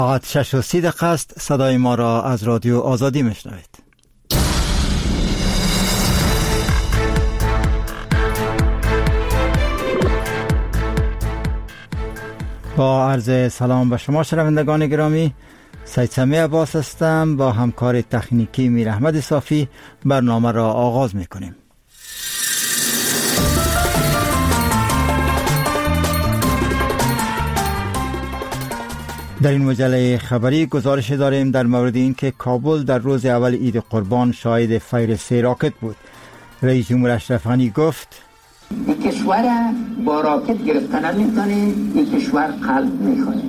ساعت 6:30 است. صدای ما را از رادیو آزادی میشنوید. با عرض سلام به شما شنوندگان گرامی، سید سمی عباس هستم. با همکار تکنیکی میر احمد صافی برنامه را آغاز میکنیم. در این مجله خبری گزارش داریم در مورد این که کابل در روز اول عید قربان شاهد فیر 3 راکت بود. رئیس جمهور اشرف غنی گفت این کشور با راکت گرفتن نمیتونه، این کشور قلب میخوره.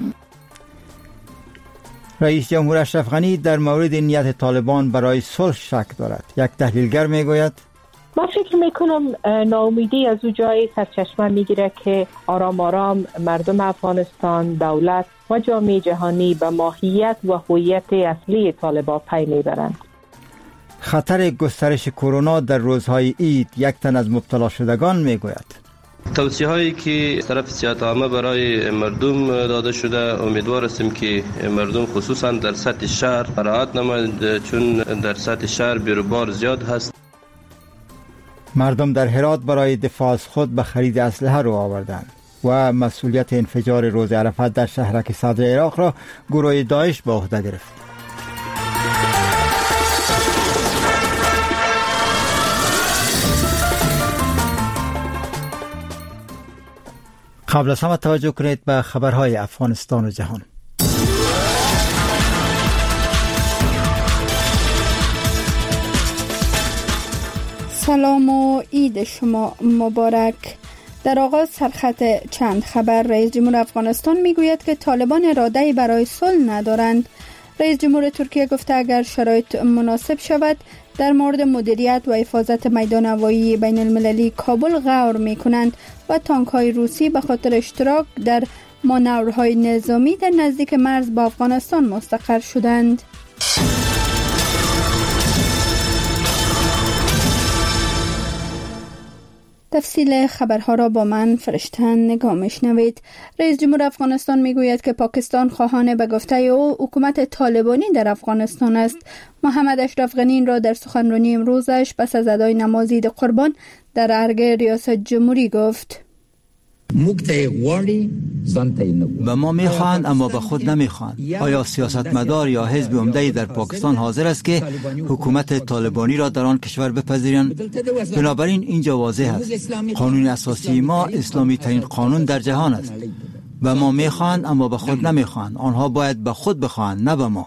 رئیس جمهور اشرف غنی در مورد نیت طالبان برای صلح شک دارد. یک تحلیلگر میگوید من فکر میکنم ناامیدی از اون جای سرچشمه میگیره که آرام آرام مردم افغانستان، دولت و جامعه جهانی به ماهیت و هویت اصلی طالبان پی میبرند. خطر گسترش کرونا در روزهای عید. یک تن از مبتلا شدگان میگوید توصیه هایی که طرف صحت عامه برای مردم داده شده، امیدوار هستیم که مردم خصوصا در سطح شهر رعایت نمایند، چون در سطح شهر بیروبار زیاد هست. مردم در هرات برای دفاع از خود به خرید اسلحه رو آوردند و مسئولیت انفجار روز عرفات در شهرک صدر عراق را گروه داعش به عهده گرفت. قبل از همه توجه کنید به خبرهای افغانستان و جهان. سلام و عید شما مبارک. در آغاز سرخط چند خبر. رئیس جمهور افغانستان میگوید که طالبان اراده‌ای برای صلح ندارند. رئیس جمهور ترکیه گفته اگر شرایط مناسب شود در مورد مدیریت و حفاظت میدان هوایی بین المللی کابل غور میکنند و تانک های روسی به خاطر اشتراک در مانورهای نظامی در نزدیک مرز با افغانستان مستقر شدند. تفصیل خبرها را با من فرشتن نگاه میشنوید. رئیس جمهور افغانستان میگوید که پاکستان خواهان به گفته او حکومت طالبانی در افغانستان است. محمد اشرف غنی این را در سخنرانی امروزش پس از ادای نماز عید قربان در ارگ ریاست جمهوری گفت. به ما میخواهند اما به خود نمیخواهند. آیا سیاستمدار یا حزب عمده‌ای در پاکستان حاضر است که حکومت طالبانی را در آن کشور بپذیرند؟ بنابراین اینجا واضح است قانون اساسی ما اسلامی ترین قانون در جهان است. به ما میخواهند اما به خود نمیخواهند. آنها باید به خود بخواهند، نه به ما.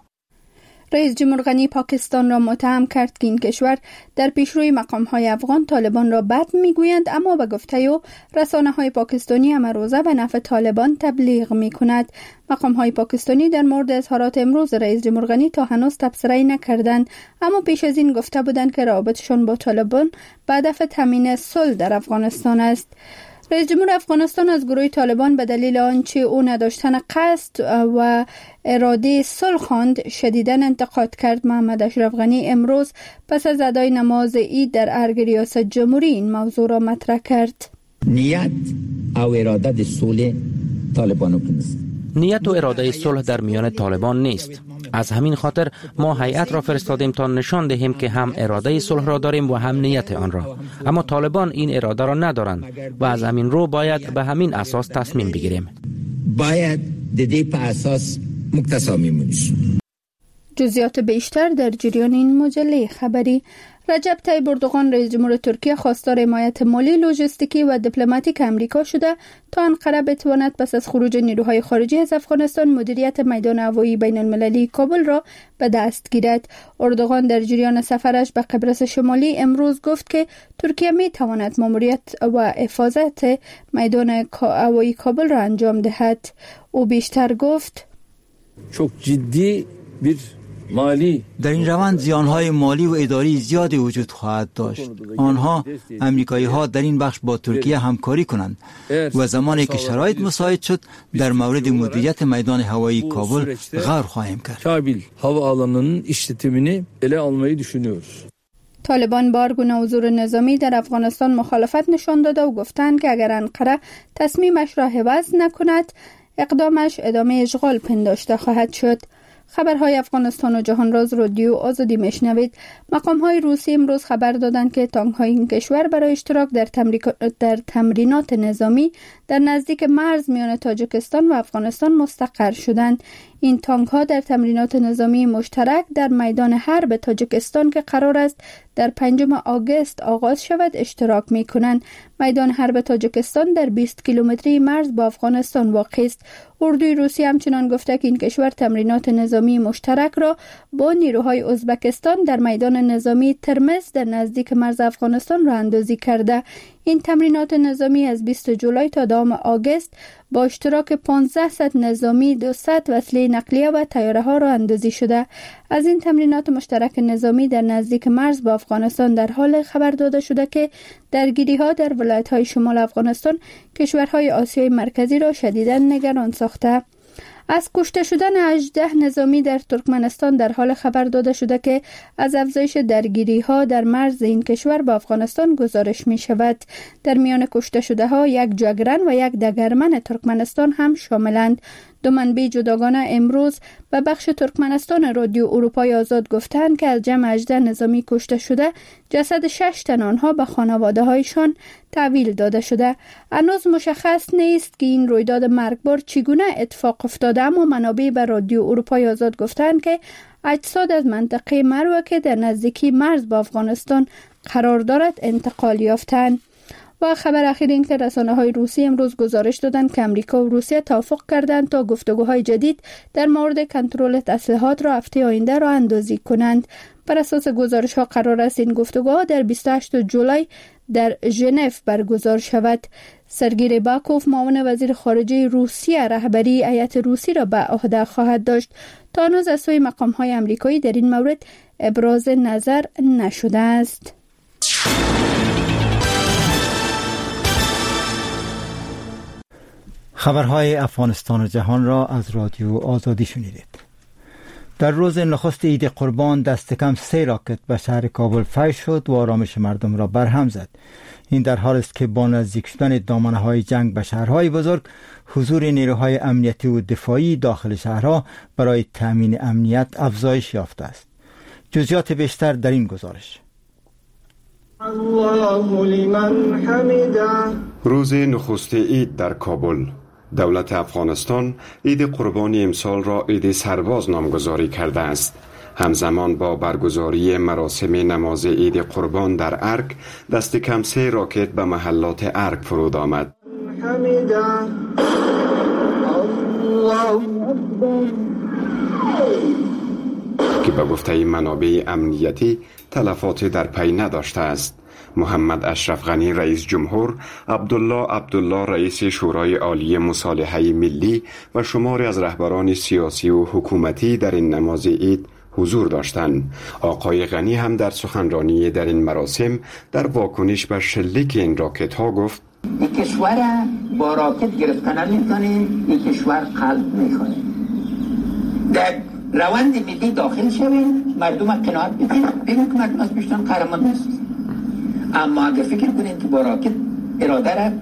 رئیس جمهور غنی پاکستان را متهم کرد که این کشور در پیشروی مقام‌های افغان طالبان را بد میگویند، اما به گفته او رسانه‌های پاکستانی امروزه به نفع طالبان تبلیغ میکند. مقام‌های پاکستانی در مورد اظهارات امروز رئیس جمهور غنی تا هنوز تبصره‌ای نکردند، اما پیش از این گفته بودند که روابطشان با طالبان به هدف تامین صلح در افغانستان است. رئیس جمهور افغانستان از گروه طالبان به دلیل آنچه او نداشتن قصد و اراده صلح خواند شدیداً انتقاد کرد. محمد اشرف غنی امروز پس از ادای نماز عید در ارگ ریاست جمهوری این موضوع را مطرح کرد. نیت او اراده صلح طالبانو نیست. نیت و اراده صلح در میان طالبان نیست. از همین خاطر ما هیئت را فرستادیم تا نشان دهیم که هم اراده صلح را داریم و هم نیت آن را. اما طالبان این اراده را ندارند و از همین رو باید به همین اساس تصمیم بگیریم. باید ددی په اساس متصمیم بشیم. جزئیات بیشتر در جریان این مجله خبری. رجب طیب اردوغان رئیس جمهور ترکیه خواستار حمایت مالی، لوجستیکی و دیپلماتیک امریکا شده تا آنقره بتواند پس از خروج نیروهای خارجی از افغانستان مدیریت میدان هوایی بین المللی کابل را به دست گیرد. اردوغان در جریان سفرش به قبرس شمالی امروز گفت که ترکیه می تواند ماموریت و حفاظت میدان هوایی کابل را انجام دهد. او بیشتر گفت çok ciddi bir مالی در این روند زیانهای مالی و اداری زیادی وجود خواهد داشت. آنها امریکایی ها در این بخش با ترکیه همکاری کنند و زمانی که شرایط مساعد شد در مورد مدیریت میدان هوایی کابل غور خواهیم کرد. Kabil havaalanının işletimini ele almayı düşünüyoruz. طالبان با گونه حضور نظامی در افغانستان مخالفت نشان داده و گفتند که اگر انقره تصمیمش را عوض نکند اقدامش ادامه اشغال پنداشته خواهد شد. خبرهای افغانستان و جهان راز رادیو آزادی میشنوید. مقام‌های روسی امروز خبر دادند که تانک‌های این کشور برای اشتراک در تمرینات نظامی در نزدیک مرز میان تاجیکستان و افغانستان مستقر شدند. این تانک‌ها در تمرینات نظامی مشترک در میدان حرب تاجیکستان که قرار است در 5 آگوست آغاز شود اشتراک می‌کنند. میدان حرب تاجیکستان در 20 کیلومتری مرز با افغانستان واقع است. اردوی روسی همچنان گفته که این کشور تمرینات نظامی مشترک را با نیروهای ازبکستان در میدان نظامی ترمز در نزدیک مرز افغانستان راه اندازی کرده. این تمرینات نظامی از 20 جولای تا دهم آگوست با اشتراک 1500 نظامی، 200 وسیله نقلیه و طیاره‌ها راه اندازی شده. از این تمرینات مشترک نظامی در نزدیک مرز با افغانستان در حال خبر داده شده که درگیری‌ها در ولایت‌های شمال افغانستان کشورهای آسیای مرکزی را شدیداً نگران ساخته. از کشته شدن 18 نظامی در ترکمنستان در حال خبر داده شده که از افزایش درگیری‌ها در مرز این کشور با افغانستان گزارش می شود. در میان کشته شده ها یک جگرن و یک دگرمن ترکمنستان هم شاملند. دو منبع جداگانه امروز به بخش ترکمنستان رادیو اروپای آزاد گفتند که از جمع 18 نظامی کشته شده جسد 6 تن آنها به خانواده هایشان تحویل داده شده. هنوز مشخص نیست که این رویداد مرگبار چگونه اتفاق افتاده، اما منابع به رادیو اروپای آزاد گفتند که اجساد از منطقه مروه که در نزدیکی مرز با افغانستان قرار دارد انتقال یافتند. و خبر اخیر این که رسانه‌های روسی امروز گزارش دادند که امریکا و روسیه توافق کردند تا گفتگوهای جدید در مورد کنترل تسلیحات را هفته آینده راه اندازی کنند. بر اساس گزارش‌ها قرار است این گفتگوها در 28 جولای در ژنو برگزار شود. سرگی ریباکوف معاون وزیر خارجه روسیه رهبری هیئت روسی را به عهده خواهد داشت. تا هنوز از سوی مقام‌های آمریکایی در این مورد ابراز نظر نشده است. خبرهای افغانستان و جهان را از رادیو آزادی شنیدید. در روز نخست عید قربان دست کم 3 راکت به شهر کابل فیض شد و آرامش مردم را برهم زد. این در حال است که با نزدیک شدن دامنه‌های جنگ به شهرهای بزرگ، حضور نیروهای امنیتی و دفاعی داخل شهرها برای تامین امنیت افزایش یافته است. جزئیات بیشتر در این گزارش. روز نخست عید در کابل، دولت افغانستان عید قربانی امسال را عید سرباز نامگذاری کرده است. همزمان با برگزاری مراسم نماز عید قربان در ارگ، دست کم 3 راکت به محلات ارگ فرود آمد. که به گفته منابع امنیتی تلفات در پی نداشته است. محمد اشرف غنی رئیس جمهور، عبدالله رئیس شورای عالی مصالحه ملی و شماری از رهبران سیاسی و حکومتی در این نماز عید حضور داشتند. آقای غنی هم در سخنرانی در این مراسم در واکنش به شلیک این راکت ها گفت: این کشور با راکت گرفتن نمیتونه، این کشور قلب میکنه. در روند ملی داخل شوین، مردم قناعت بگن که مردم از بیشتر قهرمان نیست. اما اگر فکر کنین که با راکت اراده را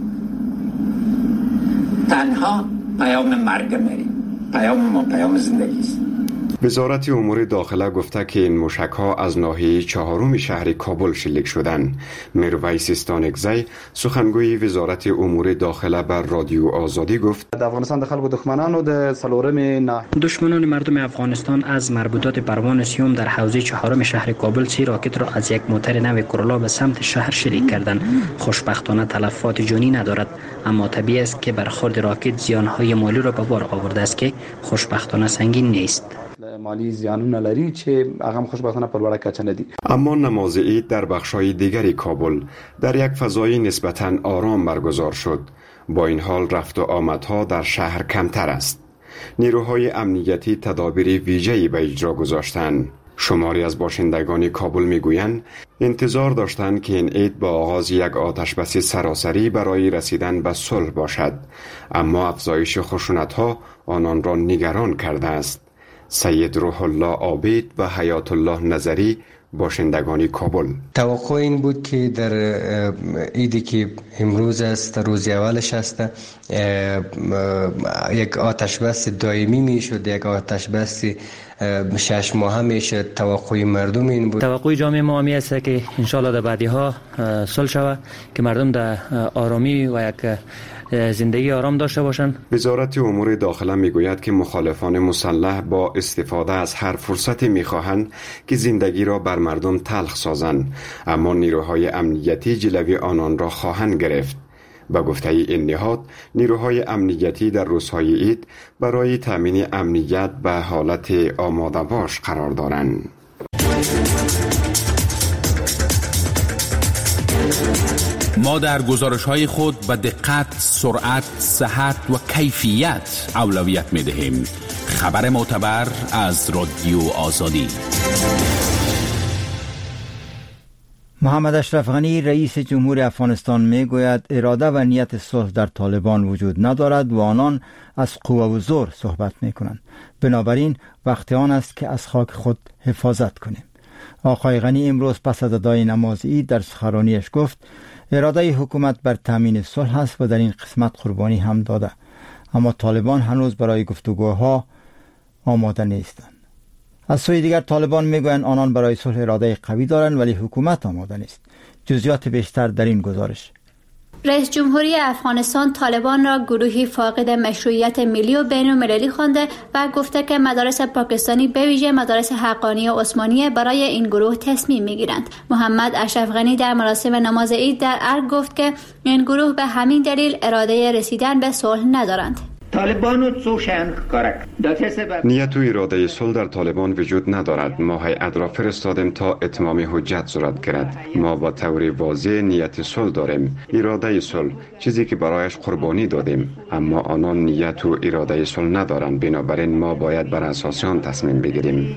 تنها پیام مرگ میریم، پیام ما پیام زندگی است. وزارت امور داخله گفته که این موشک‌ها از ناحیه 4 شهر کابل شلیک شدند. میرویس استانکزی سخنگوی وزارت امور داخله بر رادیو آزادی گفت: در افغانستان د خلکو دښمنانو د څلورم نه دشمنان مردم افغانستان از مربوطات پروان سیوم در حوزه 4 شهر کابل 3 راکت را از یک موتر نو کرولا به سمت شهر شلیک کردند. خوشبختانه تلفات جانی ندارد، اما طبیعی است که برخورد راکت زیانهای مالی را به بار آورده است که خوشبختانه سنگین نیست. مالی زیانونه لري چې هغه خوشبختانه پر وړه کچه ندي. اما نماز عید در بخش‌های دیگری کابل در یک فضای نسبتاً آرام برگزار شد. با این حال رفت و آمدها در شهر کمتر است. نیروهای امنیتی تدابیر ویژه‌ای به اجرا گذاشتند. شماری از باشندگان کابل میگویند انتظار داشتند که این عید با آغاز یک آتشبس سراسری برای رسیدن به صلح باشد، اما افزایش خشونت‌ها آنان را نگران کرده است. سید روح الله عابد و حیات الله نظری باشندگان کابل. توقع این بود که در عیدی که امروز است، روز اولش است، یک آتش بس دائمی میشد، یک آتش بس 6 ماهه میشه. توقع مردم این بود. توقع جامعه ما همی است که انشالله در بعدی ها صلح شود که مردم در آرامی و یک زندگی آرام داشته باشند. وزارت امور داخله میگوید که مخالفان مسلح با استفاده از هر فرصتی میخواهند که زندگی را بر مردم تلخ سازند، اما نیروهای امنیتی جلوی آنان را خواهند گرفت. با گفته این نهاد، نیروهای امنیتی در روزهای عید برای تامین امنیت به حالت آماده باش قرار دارند. ما در گزارش‌های خود به دقت، سرعت، صحت و کیفیت اولویت می‌دهیم. خبر معتبر از رادیو آزادی. محمد اشرف غنی رئیس جمهور افغانستان میگوید اراده و نیت صلح در طالبان وجود ندارد و آنان از قوه و زور صحبت میکنند. بنابراین وقت آن است که از خاک خود حفاظت کنیم. آقای غنی امروز پس از ادای نماز عید در سخنرانیش گفت اراده حکومت بر تامین صلح است و در این قسمت قربانی هم داده، اما طالبان هنوز برای گفتگوها آماده نیستند. از سوی دیگر طالبان میگویند آنان برای صلح اراده قوی دارند ولی حکومت آماده نیست. جزئیات بیشتر در این گزارش. رئیس جمهوری افغانستان طالبان را گروهی فاقد مشروعیت ملی و بین المللی خوانده و گفته که مدارس پاکستانی به ویژه مدارس حقانی و عثمانیه برای این گروه تصمیم میگیرند. محمد اشرف غنی در مراسم نماز عید در ارگ گفت که این گروه به همین دلیل اراده رسیدن به صلح ندارند. نیت و اراده صلح در طالبان وجود ندارد. ما هیئت را فرستادیم تا اتمام حجت صورت گیرد. ما با طور واضح نیت صلح داریم، اراده صلح، چیزی که برایش قربانی دادیم، اما آنان نیت و اراده صلح ندارند. بنابراین ما باید بر اساس آن تصمیم بگیریم.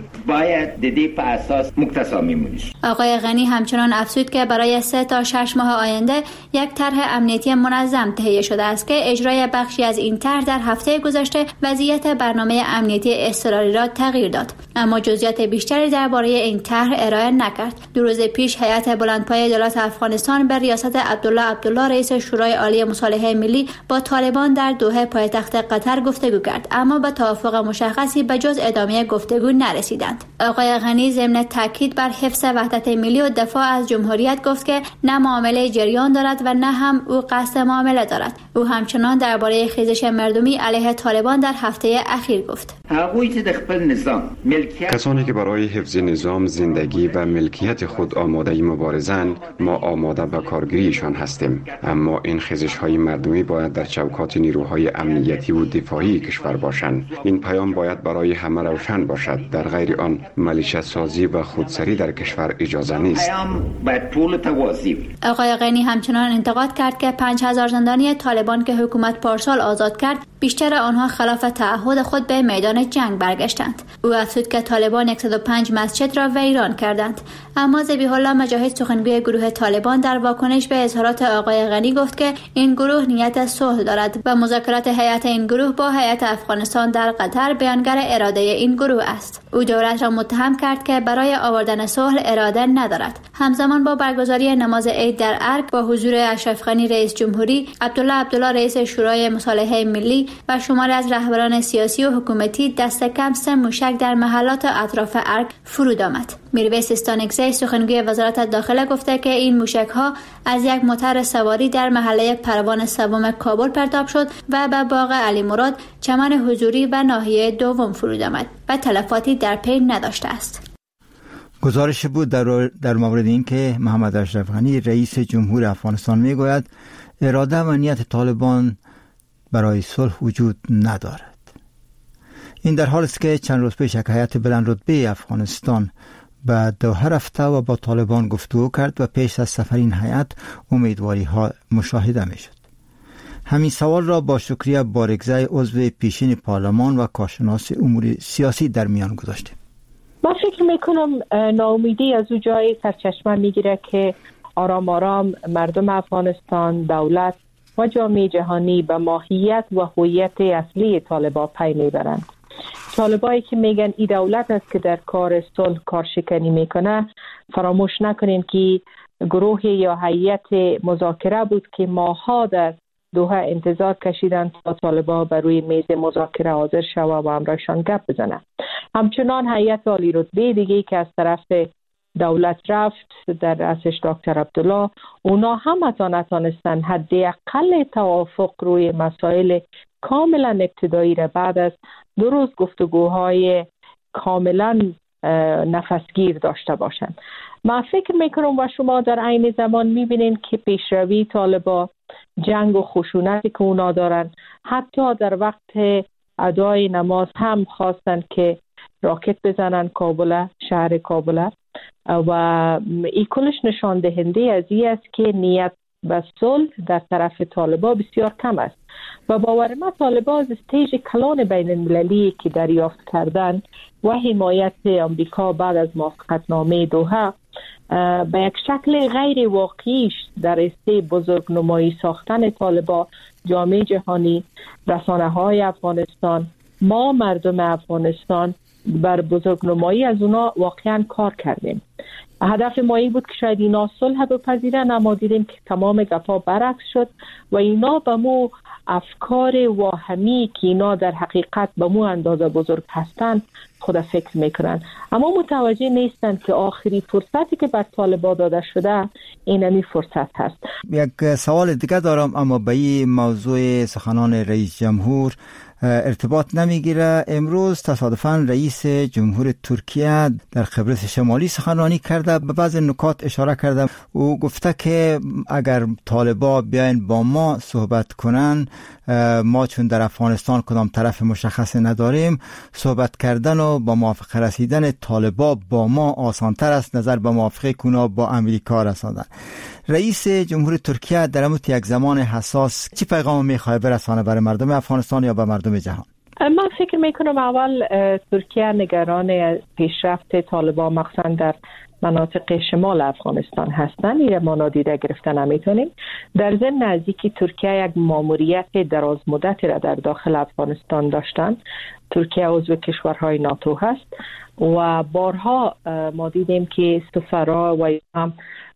آقای غنی همچنان افزود که برای 3 تا 6 ماه آینده یک طرح امنیتی منظم تهیه شده است که اجرای بخشی از این طرح در هفته گذشته وضعیت برنامه امنیتی اضطراری را تغییر داد، اما جزئیات بیشتری درباره این طرح ارائه نکرد. 2 روز پیش هیئت بلندپایه دولت افغانستان به ریاست عبدالله رئیس شورای عالی مصالحه ملی با طالبان در دوحه پایتخت قطر گفتگو کرد، اما به توافق مشخصی به جز ادامه گفتگو نرسیدند. آقای غنی ضمن تاکید بر حفظ وحدت ملی و دفاع از جمهوریت گفت که نه معامله جریان دارد و نه هم او قصد معامله دارد. او همچنان درباره خیزش مردمی علیه طالبان در هفته اخیر گفت کسانی که برای حفظ نظام، زندگی و ملکیت خود آماده مبارزند، ما آماده به کارگیریشان هستیم، اما این خیزش های مردمی باید در چوکات نیروهای امنیتی و دفاعی کشور باشند. این پیام باید برای همه روشن باشد، در غیر آن ملیشه سازی و خودسری در کشور اجازه نیست. آقای غنی همچنان انتقاد کرد که 5000 زندانی طالبان که حکومت پارسال آزاد کرد، بیشتر آنها خلاف تعهد خود به میدان جنگ برگشتند. او افزود که طالبان 105 مسجد را ویران کردند، اما ذبیح الله مجاهد سخنگوی گروه طالبان در واکنش به اظهارات آقای غنی گفت که این گروه نیت صلح دارد و مذاکرات هیئت این گروه با هیئت افغانستان در قطر بیانگر اراده این گروه است. او دولت را متهم کرد که برای آوردن صلح اراده ندارد. همزمان با برگزاری نماز عید در ارگ با حضور اشرف غنی رئیس جمهوری، عبدالله رئیس شورای مصالحه ملی و شماری از رهبران سیاسی و حکومتی دست کم 3 موشک در محلات اطراف ارگ فرود آمد. میرویس استانکزی سخنگوی وزارت داخله گفته که این موشک‌ها از یک موتر سواری در محله پروان سوم کابل پرتاب شد و به باغ علی مراد، چمن حضوری و ناحیه دوم فرود آمد و تلفاتی در پی نداشته است. گزارش بود در مورد اینکه محمد اشرف غنی رئیس جمهور افغانستان میگوید اراده و نیت طالبان برای صلح وجود ندارد. این در حالی است که چند روز پیش یک هیئت بلند رتبه افغانستان به دوحه رفته و با طالبان گفتگو کرد و پیش از سفر این هیئت امیدواری ها مشاهده می شد. همین سوال را با شکریه بارگزای عضو پیشین پارلمان و کارشناس امور سیاسی در میان گذاشتیم. من فکر میکنم ناامیدی از او جای سرچشمه میگیره که آرام مردم افغانستان، دولت و جامعه جهانی به ماهیت و هویت اصلی طالبان پی میبرند. طالبایی که میگن این دولت است که در کار صلح کارشکنی میکنه، فراموش نکنین که گروه یا هیئت مذاکره بود که ماها در دوحه انتظار کشیدن تا طالبان بر روی میز مذاکره حاضر شوه و امرایشان گپ بزنه. همچنان هیئت عالی رتبه دیگه که از طرف دولت رفت در رأسش دکتر عبدالله، اونا هم نتانستن حداقل توافق روی مسائل کاملا ابتدایی را بعد از 2 روز گفتگوهای کاملا نفسگیر داشته باشند. من فکر میکنم و شما در عین زمان میبینین که پیشروی طالبان، جنگ و خشونتی که اونا دارن، حتی در وقت ادای نماز هم خواستن که راکت بزنن کابل، شهر کابل، و این کلش نشان دهنده از این است که نیت به صلح در طرف طالبان بسیار کم است و باور من طالبان از استیج کلان بین المللی که دریافت کردن و حمایت آمریکا بعد از موافقتنامه دوحه به یک شکل غیر واقعیش در استه بزرگنمایی ساختن طالبان، جامعه جهانی، رسانه‌های افغانستان، ما مردم افغانستان بر بزرگنمایی از اونا واقعا کار کردیم. هدف ما این بود که شاید اینا صلح بپذیرن، اما دیدیم که تمام گپا برعکس شد و اینا به مو افکار واهمی که اینا در حقیقت به مو اندازه بزرگ هستند خود فکر میکنن، اما متوجه نیستند که آخری فرصتی که بر طالبان داده شده اینمی فرصت هست. یک سوال دیگه دارم اما به این موضوع سخنان رئیس جمهور ارتباط نمیگیره. امروز تصادفاً رئیس جمهور ترکیه در قبرس شمالی سخنرانی کرده، به بعض نکات اشاره کرده. او گفته که اگر طالبان بیاین با ما صحبت کنن، ما چون در افغانستان کدام طرف مشخص نداریم، صحبت کردن و با موافقه رسیدن طالبان با ما آسانتر است نظر به موافقه کنه با امریکا رساندن. رئیس جمهور ترکیه در امت یک زمان حساس چی پیغام میخواه برسانه برای مردم افغانستان یا به مردم جهان؟ من فکر میکنم اول ترکیه نگران پیشرفت طالبان مخصوصا در مناطق شمال افغانستان هستند. این ما نادیده گرفته نمیتونیم. در ضمن نزدیکی ترکیه یک ماموریت دراز مدتی را در داخل افغانستان داشتند. ترکیه عضو کشورهای ناتو هست و بارها ما دیدیم که سفرا و هم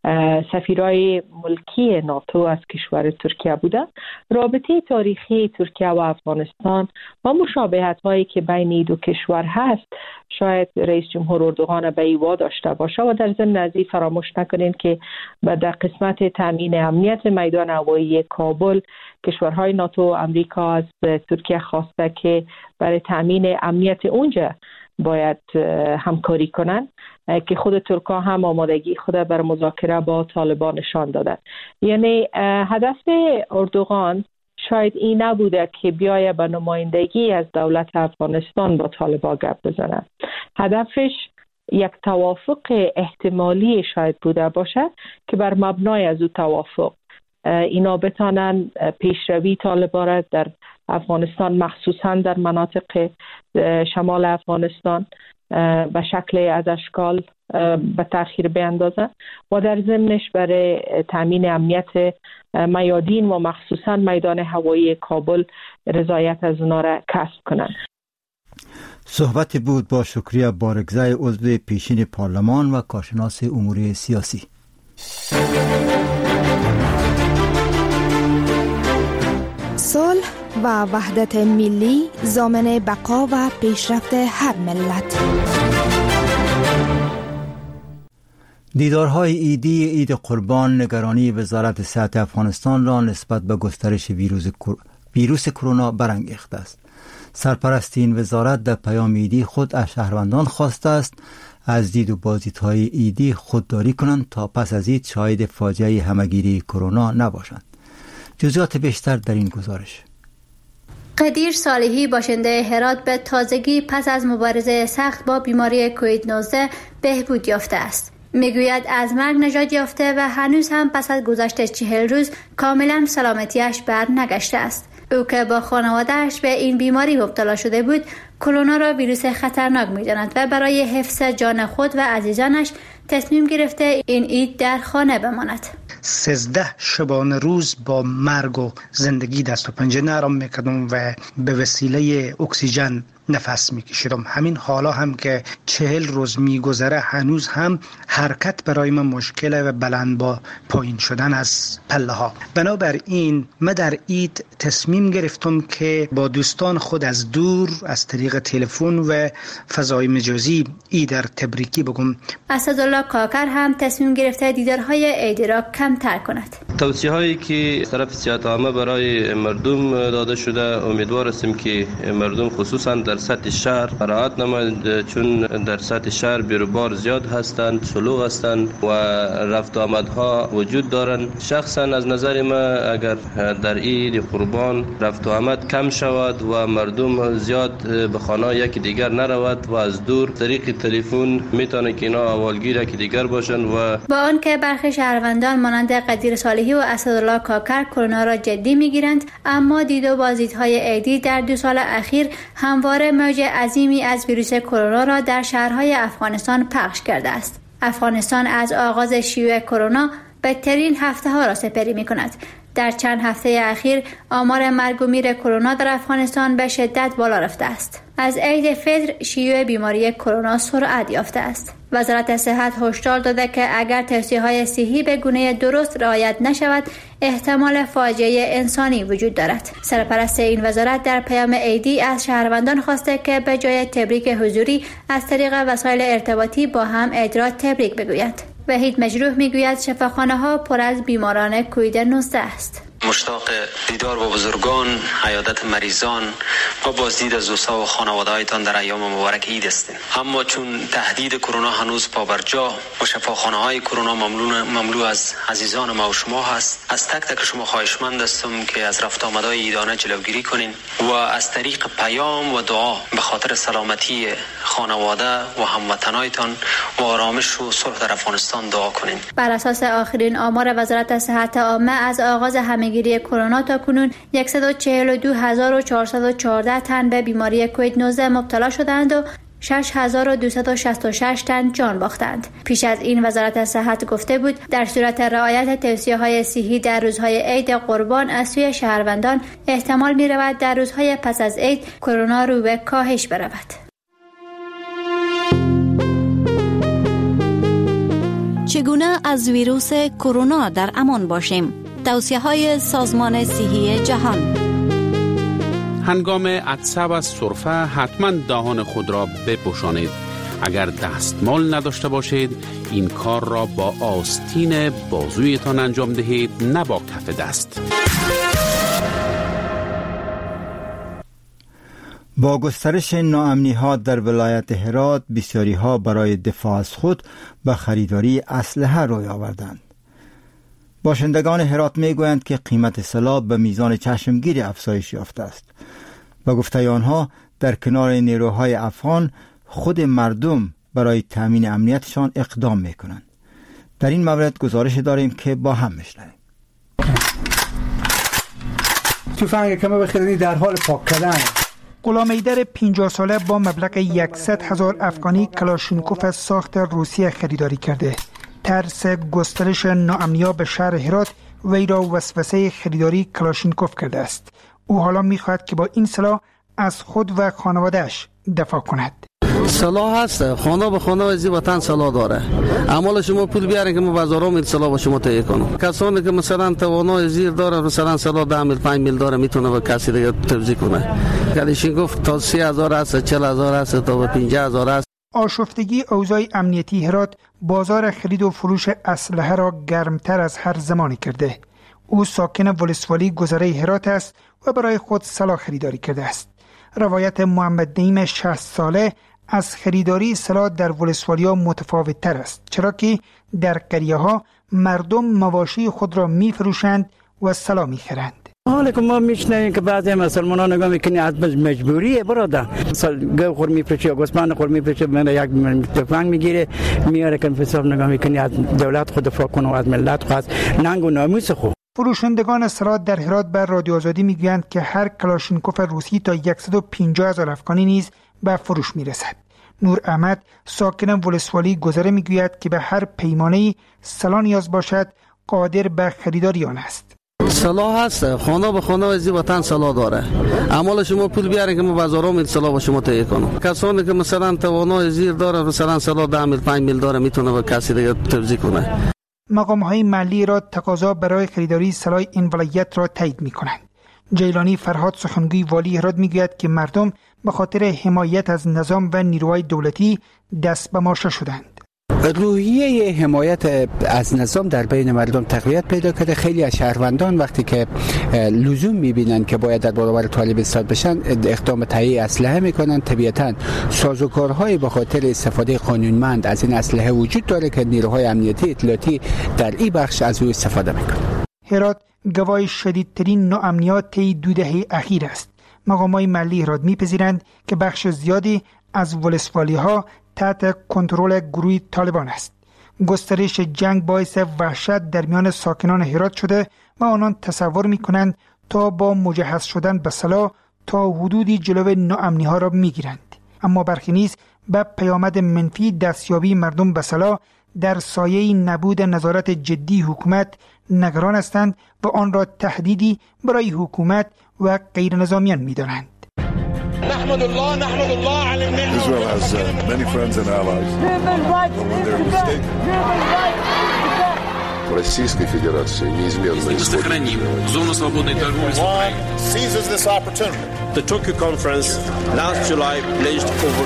سفیرای ملکی ناتو از کشور ترکیه بوده. رابطه تاریخی ترکیه و افغانستان و مشابهت هایی که بین دو کشور هست شاید رئیس جمهور اردوغان به ایوا داشته باشه و در ضمن از فراموش نکنین که در قسمت تامین امنیت میدان هوایی کابل کشورهای ناتو و امریکا از ترکیه خواسته که برای تامین امنیت اونجا باید همکاری کنن که خود ترکا هم آمادگی خود بر مذاکره با طالبان نشان دادن. یعنی هدف اردوغان شاید این نبوده که بیایه به نمایندگی از دولت افغانستان با طالبان گپ بزنه. هدفش یک توافق احتمالی شاید بوده باشه که بر مبنای از او توافق اینا بتانن پیشروی طالبان را در افغانستان مخصوصا در مناطق شمال افغانستان به شکل از اشکال به تأخیر بیندازن و در ضمنش برای تامین امنیت میادین و مخصوصا میدان هوایی کابل رضایت از اونا را کسب کنن. صحبت بود با شکریه بارگزای عضو پیشین پارلمان و کارشناس امور سیاسی. صلح و وحدت ملی ضامن بقا و پیشرفت هر ملت. دیدارهای عید قربان نگرانی وزارت صحت افغانستان را نسبت به گسترش ویروس کرونا برانگیخته است. سرپرست این وزارت در پیام عیدی خود از شهروندان خواسته است از دید و بازدیدهای عیدی خودداری کنند تا پس از عید شاهد فاجعه همهگیری کرونا نباشند. جزئیات بیشتر در این گزارش. قدیر صالحی باشنده هرات به تازگی پس از مبارزه سخت با بیماری کووید 19 بهبود یافته است. میگوید از مرگ نجات یافته و هنوز هم پس از گذشت 40 روز کاملا سلامتیش بر نگشته است. او که با خانواده‌اش به این بیماری مبتلا شده بود، کرونا را ویروس خطرناک می‌داند و برای حفظ جان خود و عزیزانش تصمیم گرفته این عید در خانه بماند. 13 شبانه روز با مرگ و زندگی دست و پنجه نرم میکردم و به وسیله اکسیژن نفس میکشیدم. همین حالا هم که 40 روز میگذره هنوز هم حرکت برای من مشکله و بلند با پایین شدن از پله ها. بنابراین من در عید تصمیم گرفتم که با دوستان خود از دور از طریق تلفن و فضای مجازی عید در تبریکی بگم. اسدالله کاکر هم تصمیم گرفته دیدارهای عیدی را کمتر کند. توصیه هایی که طرف سیاست عامه برای مردم داده شده امیدوار هستیم که مردم خصوصا در سطح شهر رعایت نمایند، چون در سطح شهر بیروبار زیاد هستند، شلوغ هستند و رفت و آمدها وجود دارند. شخصا از نظر ما اگر در عید قربان رفت و آمد کم شود و مردم زیاد به خانه یکی دیگر نرود و از دور طریق تلفن میتونه که اینا اولگیر که دیگر باشند و با آنکه برخی شهروندان مانند قدیر صالحی و اسدالله کاکر کرونا را جدی میگیرند، اما دید و بازدیدهای عیدی در 2 سال اخیر همواره موج عظیمی از ویروس کرونا را در شهرهای افغانستان پخش کرده است. افغانستان از آغاز شیوع کرونا بدترین هفته ها را سپری می کند. در چند هفته اخیر آمار مرگ و میر کرونا در افغانستان به شدت بالا رفته است. از عید فطر شیوع بیماری کرونا سرعت یافته است. وزارت صحت هشدار داده که اگر توصیه‌های صحی به گونه درست رعایت نشود، احتمال فاجعه انسانی وجود دارد. سرپرست این وزارت در پیام عیدی از شهروندان خواسته که به جای تبریک حضوری از طریق وسایل ارتباطی با هم عید را تبریک بگویند. وحید مجروح میگوید شفاخانه‌ها پر از بیماران کووید 19 است. مشتاق دیدار با بزرگان، عیادت مریضان و بازدید از دوستا و خانواده‌هایتان در ایام مبارک عید هستیم. اما چون تهدید کرونا هنوز پابرجا و شفاخانه‌های کرونا مملو از عزیزان ما و شما هست، از تک تک شما خواهشمند هستم که از رفت آمدهای عیدانه جلوگیری کنین و از طریق پیام و دعا به خاطر سلامتی خانواده و هموطنایتان و آرامش و صلح در افغانستان دعا کنین. بر اساس آخرین آمار وزارت صحت عامه از آغاز همه‌گیری کرونا تا کنون 142414 تن به بیماری کووید 19 مبتلا شدند و 6266 تن جان باختند. پیش از این وزارت صحت گفته بود در صورت رعایت توصیه‌های صحی در روزهای عید قربان از سوی شهروندان احتمال می‌رود در روزهای پس از عید کرونا رو به کاهش برود. چگونه از ویروس کرونا در امان باشیم؟ توصیه‌های سازمان صحی جهان. هنگام عطسه و سرفه حتما دهان خود را بپوشانید. اگر دستمال نداشته باشید این کار را با آستین بازویتان انجام دهید، نه با کف دست. با گسترش ناامنی‌ها در ولایت هرات، بسیاری‌ها برای دفاع از خود به خریداری اسلحه روی آوردند. باشندگان هرات میگویند که قیمت سلاح به میزان چشمگیر افزایش یافته است. به گفته آنها در کنار نیروهای افغان خود مردم برای تامین امنیتشان اقدام میکنند. در این مورد گزارش داریم که با هم میشنویم. تفنگ کمه بخیرنی در حال پاک کردن. غلام ایدر 50 ساله با مبلغ 100,000 افغانی کلاشینکوف ساخت روسیه خریداری کرده. ترس گسترش ناامنی‌ها به شهر هرات وی را وسوسه خریداری کلاشینکوف کرده است. او حالا می‌خواهد که با این سلاح از خود و خانواده‌اش دفاع کند. سلاح هست، خانه به خانه از وطن سلاح داره. اعمال شما پول بیارین که ما بازارام این سلاح با شما تهیه کنم. کسانی که مثلا توانای زیر داره، مثلا سلاح 10 میل 5 میل داره، میتونه به کسی دیگه توزیع کنه. کلاشینکوف تا 30,000 است، 40,000 است تا 50,000 است. آشفتگی اوضاع امنیتی هرات بازار خرید و فروش اسلحه را گرمتر از هر زمانی کرده. او ساکن ولسوالی گذره هرات است و برای خود سلاح خریداری کرده است. روایت محمد نعیم 60 ساله از خریداری سلاح در ولسوالیا متفاوت تر است، چرا که در قریه ها مردم مواشی خود را می فروشند و سلاح می خرند. حالا که ما میشنویم که بعضی مسلمانان نگاه میکنی از مجبوریه برادر، گو خور میفروشه، گوسفند خور میفروشه، من یک تفنگ میگیره میاره که حساب نگاه میکنی از دولت خود دفاع کنه و از ملت خود ننگ و ناموس خود. فروشندگان سلاح در هرات بر رادیو آزادی میگویند که هر کلاشینکوف روسی تا 150,000 افغانی نیز به فروش میرسد. نور احمد ساکن ولسوالی گذره میگوید که به هر پیمانه‌ای سلاح نیاز باشد قادر به خریداری آن است. سلاح هست، خانه به خانه از وطن سلاح داره. اما شما پول بیارین که ما بازارام سلاح به شما تهیه کنم. کسانی که مثلا توانای زیر داره، مثلا سلاح 10 میل 5 میل داره، میتونه به کسی دیگه توزیع کنه. مقام‌های محلی را تقاضا برای خریداری سلاح این ولایت را تایید می‌کنند. جیلانی فرهاد سخنگوی والی هرات میگوید که مردم به خاطر حمایت از نظام و نیروهای دولتی دست به ماشه شدند. روحیه حمایت از نظام در بین مردم تقویت پیدا کرده. خیلی از شهروندان وقتی که لزوم میبینن که باید در برابر طالب ایستاد بشن، اقدام تهیه اسلحه میکنن. طبیعتاً سازوکارهای به خاطر استفاده قانونمند از این اسلحه وجود داره که نیروهای امنیتی اطلاعاتی در این بخش از او استفاده میکنن. هرات گواه شدیدترین ناامنیات طی 2 دهه اخیر است. مقامات محلی هرات میپذیرند که بخش زیادی از ولسوالی‌ها تحت کنترل گروه طالبان است. گسترش جنگ باعث وحشت در میان ساکنان هرات شده و آنان تصور می‌کنند تا با مجهز شدن به سلاح تا حدودی جلو ناامنی‌ها را می‌گیرند. اما برخی نیز به پیامد منفی دستیابی مردم به سلاح در سایه نبود نظارت جدی حکومت نگران هستند و آن را تهدیدی برای حکومت و غیر نظامیان می‌دانند. نحمد الله على المنة. Israel has many friends and allies. When they're mistaken. Российской Федерации неизменно сохраним зону свободной торговли с Украиной. Seizes this opportunity. The Tokyo conference last July pledged over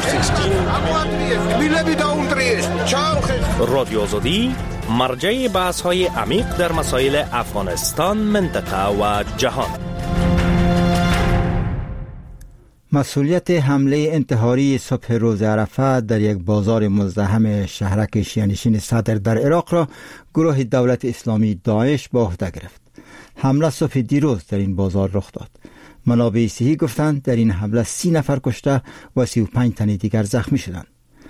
16. رادیو آزادی مرجع بحث‌های عمیق در مسائل افغانستان، منطقه و جهان. مسئولیت حمله انتحاری صبح روز عرفه در یک بازار مزدحم شهرک شیعه‌نشین صدر در عراق را گروه دولت اسلامی داعش به عهده گرفت. حمله صبح دیروز در این بازار رخ داد. منابع صحی گفتند در این حمله 30 نفر کشته و 35 تن دیگر زخمی شدند.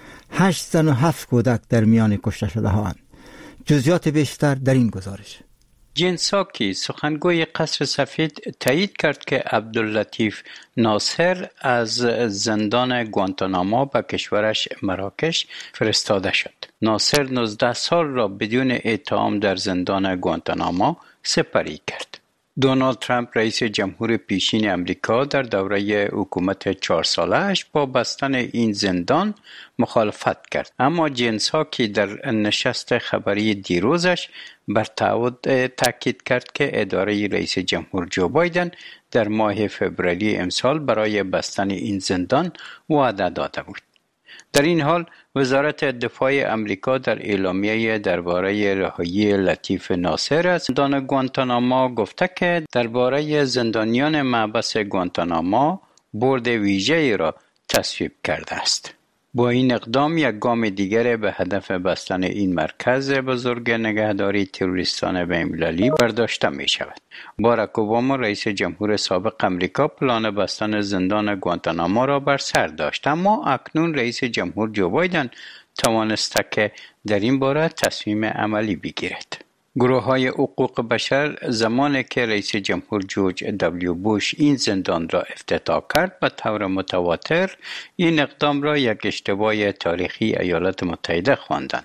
8 زن و 7 کودک در میان کشته شده هاند. جزئیات بیشتر در این گزارش. جن ساکی سخنگوی قصر سفید تایید کرد که عبداللطیف ناصر از زندان گوانتاناما به کشورش مراکش فرستاده شد. ناصر 19 سال را بدون اتهام در زندان گوانتاناما سپری کرد. دونالد ترامپ رئیس جمهور پیشین امریکا در دوره حکومت 4 ساله‌اش با بستن این زندان مخالفت کرد، اما جن ساکی در نشست خبری دیروزش بر تعهد تاکید کرد که اداره رئیس جمهور جو بایدن در ماه فوریه امسال برای بستن این زندان وعده داده بود. در این حال وزارت دفاع امریکا در اعلامیه درباره رهایی لطیف ناصر از زندان گوانتاناما گفته که درباره زندانیان محبس گوانتاناما بورد ویژه‌ای را تصویب کرده است. با این اقدام یک گام دیگر به هدف بستن این مرکز بزرگ نگهداری تروریستان بین‌المللی برداشته می شود. باراک اوباما رئیس جمهور سابق امریکا پلان بستن زندان گوانتاناما را بر سر داشت، اما اکنون رئیس جمهور جو بایدن توانسته که در این باره تصمیم عملی بگیرد. گروه‌های حقوق بشر زمانی که رئیس جمهور جورج دبلیو بوش این زندان را افتتاح کرد به طور متواتر این اقدام را یک اشتباه تاریخی ایالات متحده خواندند.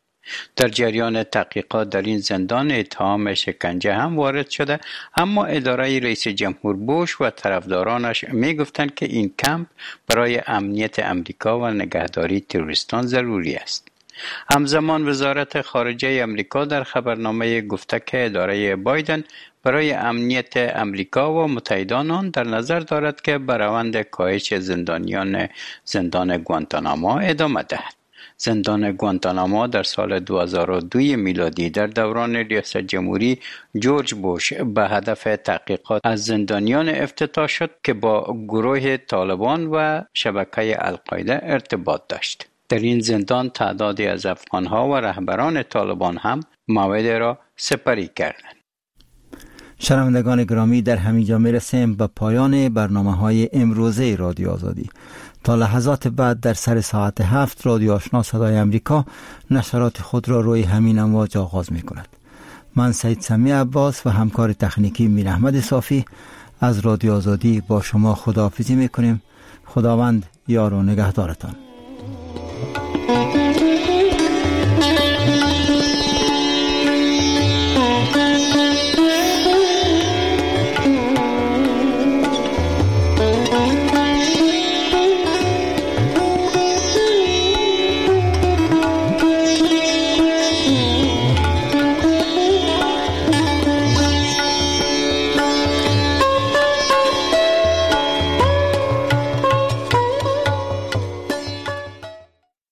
در جریان تحقیقات در این زندان اتهام شکنجه هم وارد شده، اما اداره رئیس جمهور بوش و طرفدارانش میگفتند که این کمپ برای امنیت امریکا و نگهداری تروریستان ضروری است. همزمان وزارت خارجه امریکا در خبرنامه گفته که اداره بایدن برای امنیت امریکا و متحدان آن در نظر دارد که به روند کاهش زندانیان زندان گوانتاناما ادامه دهد. زندان گوانتاناما در سال 2002 میلادی در دوران ریاست جمهوری جورج بوش به هدف تحقیقات از زندانیان افتتاح شد که با گروه طالبان و شبکه القاعده ارتباط داشت. در این زندان تعدادی از افغانها و رهبران طالبان هم موعد را سپری کردند. شنوندگان گرامی، در همینجا میرسیم به پایان برنامه‌های امروزه رادیو آزادی. تا لحظات بعد در سر ساعت 7 رادیو آشنا صدای امریکا نشرات خود را روی همین امواج آغاز می کند. من سید سمی عباس و همکار تکنیکی میر احمد صافی از رادیو آزادی با شما خداحافظی می کنیم. خداوند یار و نگهدارتان.